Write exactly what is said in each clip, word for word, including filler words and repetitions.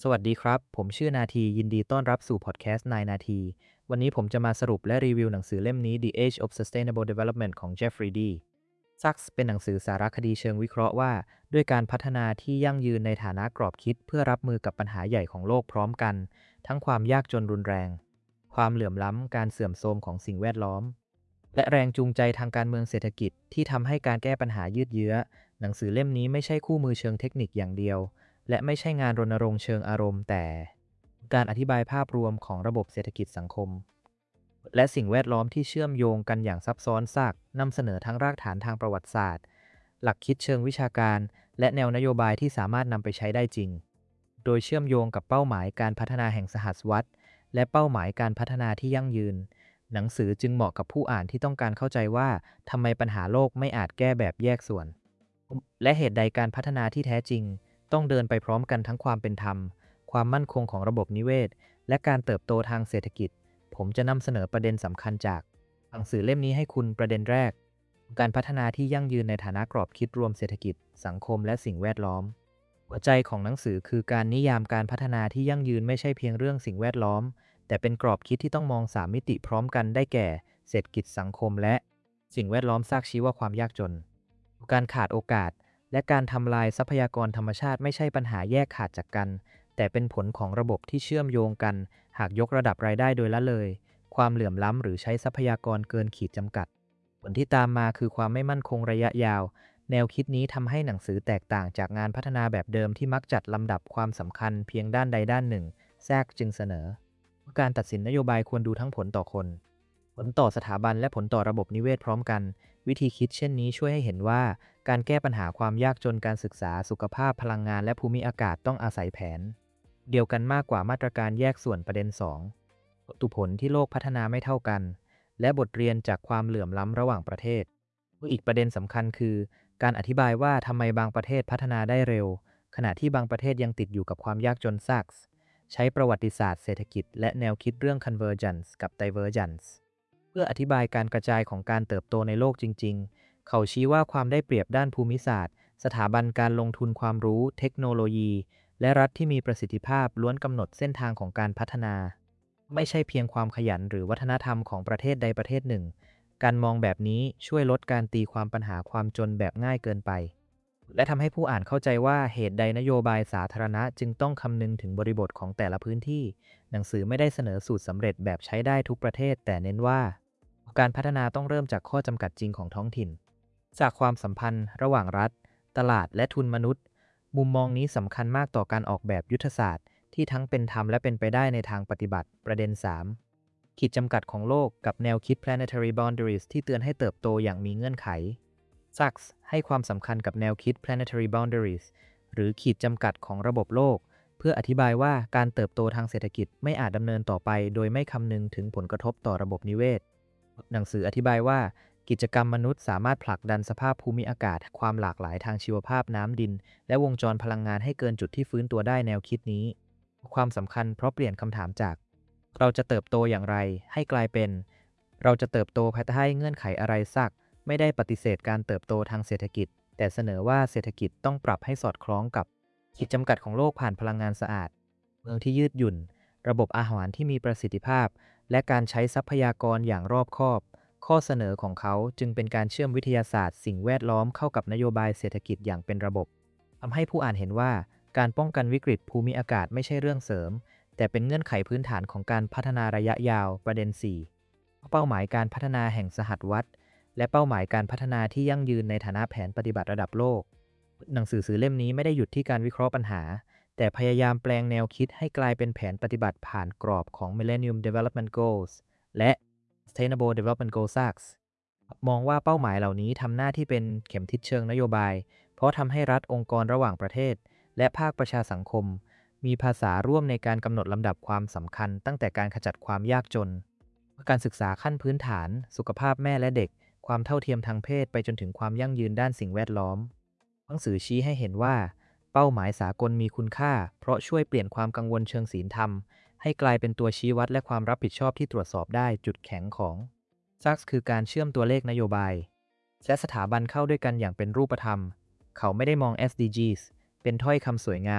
สวัสดีครับ ผมชื่อนาทียินดีต้อนรับสู่พอดแคสต์นายนาที วันนี้ผมจะมาสรุปและรีวิวหนังสือเล่มนี้ The Age of Sustainable Development ของ Jeffrey D. Sachs เป็นหนังสือสารคดีเชิงวิเคราะห์ว่า ด้วยการพัฒนาที่ยั่งยืนในฐานะกรอบคิดเพื่อรับมือกับปัญหาใหญ่ของโลกพร้อมกัน ทั้งความยากจนรุนแรง ความเหลื่อมล้ำ การเสื่อมโทรมของสิ่งแวดล้อม และแรงจูงใจทางการเมืองเศรษฐกิจที่ทำให้การแก้ปัญหายืดเยื้อ หนังสือเล่มนี้ไม่ใช่คู่มือเชิงเทคนิคอย่างเดียว และไม่ใช่งานรณรงค์เชิงอารมณ์แต่การอธิบายภาพรวมของระบบเศรษฐกิจสังคมและสิ่งแวดล้อมที่เชื่อมโยงกันอย่างซับซ้อนซากนำเสนอทั้งรากฐานทางประวัติศาสตร์หลักคิดเชิงวิชาการและแนวนโยบายที่สามารถนำไปใช้ได้จริงโดยเชื่อมโยงกับเป้าหมายการพัฒนาแห่งสหัสวรรษและเป้าหมายการพัฒนาที่ยั่งยืนหนังสือจึงเหมาะกับผู้อ่านที่ต้องการเข้าใจว่าทำไมปัญหาโลกไม่อาจแก้แบบแยกส่วนและเหตุใดการพัฒนาที่แท้จริงต้องเดินไปพร้อมกันทั้งความเป็นธรรมความมั่นคงของระบบนิเวศและการเติบโตทางเศรษฐกิจผมจะนำเสนอประเด็นสำคัญจากหนังสือเล่มนี้ให้คุณประเด็นแรกการพัฒนาที่ยั่งยืนในฐานะกรอบคิดรวมเศรษฐกิจสังคมและสิ่งแวดล้อมหัวใจของหนังสือคือการนิยามการพัฒนาที่ยั่งยืนไม่ใช่เพียงเรื่องสิ่งแวดล้อมแต่เป็นกรอบคิดที่ต้องมองสามมิติพร้อมกันได้แก่เศรษฐกิจสังคมและสิ่งแวดล้อมซากชี้ว่าความยากจนการขาดโอกาสและการทำลายทรัพยากรธรรมชาติไม่ใช่ปัญหาแยกขาดจากกันแต่เป็นผลของระบบที่เชื่อมโยงกันหากยกระดับรายได้โดยละเลยความเหลื่อมล้ำหรือใช้ทรัพยากรเกินขีดจำกัดผลที่ตามมาคือความไม่มั่นคงระยะยาวแนวคิดนี้ทำให้หนังสือแตกต่างจากงานพัฒนาแบบเดิมที่มักจัดลำดับความสำคัญเพียงด้านใดด้านหนึ่งแทรกจึงเสนอการตัดสินนโยบายควรดูทั้งผลต่อคนผลต่อสถาบันและผลต่อระบบนิเวศพร้อมกันวิธีคิดเช่นนี้ช่วยให้เห็นว่าการแก้ปัญหาความยากจนการศึกษาสุขภาพพลังงานและภูมิอากาศต้องอาศัยแผนเดียวกันมากกว่ามาตรการแยกส่วนประเด็นสองตุผลที่โลกพัฒนาไม่เท่ากันและบทเรียนจากความเหลื่อมล้ำระหว่างประเทศอีกประเด็นสำคัญคือการอธิบายว่าทำไมบางประเทศพัฒนาได้เร็วขณะที่บางประเทศยังติดอยู่กับความยากจนซากใช้ประวัติศาสตร์เศรษฐกิจและแนวคิดเรื่อง convergence กับ divergence เพื่ออธิบายการกระจายของการเติบโตในโลกจริงๆเขาชี้ว่าความได้เปรียบด้านภูมิศาสตร์สถาบันการลงทุนความรู้เทคโนโลยีและรัฐที่มีประสิทธิภาพล้วนกำหนดเส้นทางของการพัฒนาไม่ใช่เพียงความขยันหรือวัฒนธรรมของประเทศใดประเทศหนึ่งการมองแบบนี้ช่วยลดการตีความปัญหาความจนแบบง่ายเกินไปและทำให้ผู้อ่านเข้าใจว่าเหตุใดนโยบายสาธารณะจึงต้องคำนึงถึงบริบทของแต่ละพื้นที่หนังสือไม่ได้เสนอสูตรสำเร็จแบบใช้ได้ทุกประเทศแต่เน้นว่าการพัฒนาต้องเริ่มจากข้อจำกัดจริงของท้องถิ่นจากความสัมพันธ์ระหว่างรัฐตลาดและทุนมนุษย์มุมมองนี้สำคัญมากต่อการออกแบบยุทธศาสตร์ที่ทั้งเป็นธรรมและเป็นไปได้ในทางปฏิบัติประเด็นสามขีดจำกัดของโลกกับแนวคิด planetary boundaries ที่เตือนให้เติบโตอย่างมีเงื่อนไข Sachs ให้ความสำคัญกับแนวคิด planetary boundaries หรือขีดจำกัดของระบบโลกเพื่ออธิบายว่าการเติบโตทางเศรษฐกิจไม่อาจดำเนินต่อไปโดยไม่คำนึงถึงผลกระทบต่อระบบนิเวศหนังสืออธิบายว่ากิจกรรมมนุษย์สามารถผลักดันสภาพภูมิอากาศความหลากหลายทางชีวภาพน้ำดินและวงจรพลังงานให้เกินจุดที่ฟื้นตัวได้แนวคิดนี้ความสำคัญเพราะเปลี่ยนคำถามจากเราจะเติบโตอย่างไรให้กลายเป็นเราจะเติบโตภายใต้เงื่อนไขอะไรสักไม่ได้ปฏิเสธการเติบโตทางเศรษฐกิจแต่เสนอว่าเศรษฐกิจต้องปรับให้สอดคล้องกับขีดจำกัดของโลกผ่านพลังงานสะอาดเมืองที่ยืดหยุ่นระบบอาหารที่มีประสิทธิภาพและการใช้ทรัพยากรอย่างรอบคอบข้อเสนอของเขาจึงเป็นการเชื่อมวิทยาศาสตร์สิ่งแวดล้อมเข้ากับนโยบายเศรษฐกิจอย่างเป็นระบบทำให้ผู้อ่านเห็นว่าการป้องกันวิกฤตภูมิอากาศไม่ใช่เรื่องเสริมแต่เป็นเงื่อนไขพื้นฐานของการพัฒนาระยะยาวประเด็นสี่เป้าหมายการพัฒนาแห่งสหัสวรรษและเป้าหมายการพัฒนาที่ยั่งยืนในฐานะแผนปฏิบัติระดับโลกหนังสือสื่อเล่มนี้ไม่ได้หยุดที่การวิเคราะห์ปัญหาแต่พยายามแปลงแนวคิดให้กลายเป็นแผนปฏิบัติผ่านกรอบของ Millennium Development Goals และ Sustainable Development Goals Sachs มองว่าเป้าหมายเหล่านี้ทำหน้าที่เป็นเข็มทิศเชิงนโยบายเพราะทำให้รัฐองค์กรระหว่างประเทศและภาคประชาสังคมมีภาษาร่วมในการกำหนดลำดับความสำคัญตั้งแต่การขจัดความยากจนการศึกษาขั้นพื้นฐานสุขภาพแม่และเด็กความเท่าเทียมทางเพศไปจนถึงความยั่งยืนด้านสิ่งแวดล้อมหนังสือชี้ให้เห็นว่าเป้าหมายสากลมีคุณค่าเพราะช่วยเปลี่ยนความกังวลเชิงศีลธรรมให้กลายเป็นตัวชี้วัดและความรับผิดชอบที่ตรวจสอบได้จุดแข็งของซักส์คือการเชื่อมตัวเลขนโยบายและสถาบันเข้าด้วยกันอย่างเป็นรูปธรรมเขาไม่ได้มอง เอส ดี จี ส เป็นถ้อยคำสวยงาม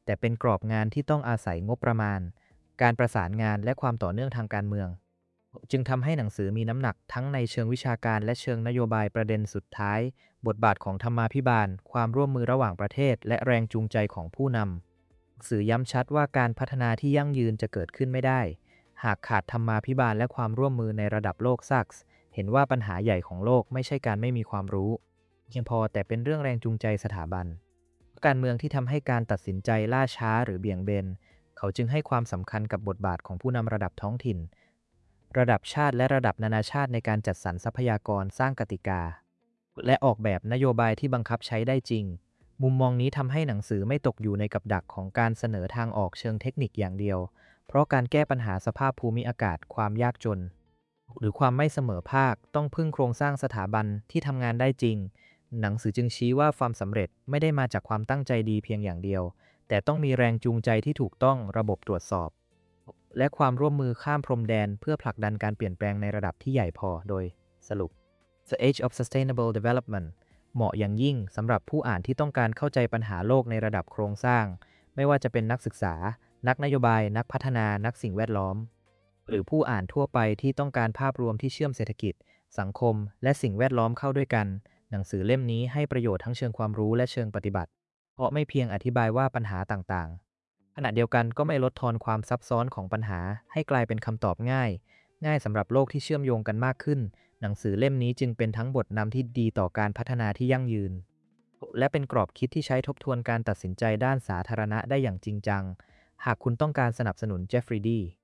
แต่เป็นกรอบงานที่ต้องอาศัยงบประมาณการประสานงานและความต่อเนื่องทางการเมืองจึงทำให้หนังสือมีน้ำหนักทั้งในเชิงวิชาการและเชิงนโยบายประเด็นสุดท้ายบทบาทของธรรมาภิบาลความร่วมมือระหว่างประเทศและแรงจูงใจของผู้นำสื่อย้ำชัดว่าการพัฒนาที่ยั่งยืนจะเกิดขึ้นไม่ได้หากขาดธรรมาภิบาลและความร่วมมือในระดับโลกซักส์เห็นว่าปัญหาใหญ่ของโลกไม่ใช่การไม่มีความรู้เพียงพอแต่เป็นเรื่องแรงจูงใจสถาบันการเมืองที่ทำให้การตัดสินใจล่าช้าหรือเบี่ยงเบนเขาจึงให้ความสำคัญกับบทบาทของผู้นำระดับท้องถิ่นระดับชาติและระดับนานาชาติในการจัดสรรทรัพยากรสร้างกติกาและออกแบบนโยบายที่บังคับใช้ได้จริงมุมมองนี้ทำให้หนังสือไม่ตกอยู่ในกับดักของการเสนอทางออกเชิงเทคนิคอย่างเดียวเพราะการแก้ปัญหาสภาพภูมิอากาศความยากจนหรือความไม่เสมอภาคต้องพึ่งโครงสร้างสถาบันที่ทำงานได้จริงหนังสือจึงชี้ว่าความสำเร็จไม่ได้มาจากความตั้งใจดีเพียงอย่างเดียวแต่ต้องมีแรงจูงใจที่ถูกต้องระบบตรวจสอบและความร่วมมือข้ามพรมแดนเพื่อผลักดันการเปลี่ยนแปลงในระดับที่ใหญ่พอโดยสรุป The Age of Sustainable Development เหมาะอย่างยิ่งสำหรับผู้อ่านที่ต้องการเข้าใจปัญหาโลกในระดับโครงสร้างไม่ว่าจะเป็นนักศึกษานักนโยบายนักพัฒนานักสิ่งแวดล้อมหรือผู้อ่านทั่วไปที่ต้องการภาพรวมที่เชื่อมเศรษฐกิจสังคมและสิ่งแวดล้อมเข้าด้วยกันหนังสือเล่มนี้ให้ประโยชน์ทั้งเชิงความรู้และเชิงปฏิบัติเพราะไม่เพียงอธิบายว่าปัญหาต่างๆขณะเดียวกันก็ไม่ลดทอนความซับซ้อนของปัญหาให้กลายเป็นคำตอบง่ายง่ายสำหรับโลกที่เชื่อมโยงกันมากขึ้นหนังสือเล่มนี้จึงเป็นทั้งบทนำที่ดีต่อการพัฒนาที่ยั่งยืนและเป็นกรอบคิดที่ใช้ทบทวนการตัดสินใจด้านสาธารณะได้อย่างจริงจังหากคุณต้องการสนับสนุนเจฟฟรีย์ดี